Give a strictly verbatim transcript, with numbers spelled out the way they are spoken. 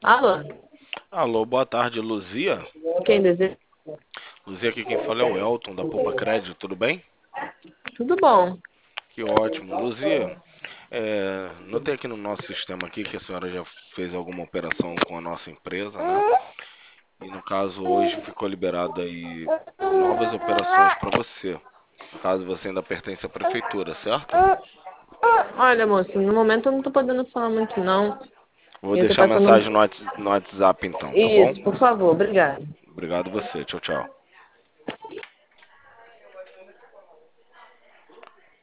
Alô, Alô, boa tarde, Luzia. quem deseja? Luzia, aqui quem fala é o Elton, da Poupa Crédito, tudo bem? Tudo bom. Que ótimo. Luzia, é, notei aqui no nosso sistema aqui que a senhora já fez alguma operação com a nossa empresa, né? E no caso hoje ficou liberado aí novas operações para você. No caso você ainda pertence à prefeitura, certo? Olha, moço, no momento eu não tô podendo falar muito, não. Vou Minha deixar situação não. mensagem no Whats- no WhatsApp então, tá bom? Isso, por favor, obrigada. Obrigado você, tchau, tchau.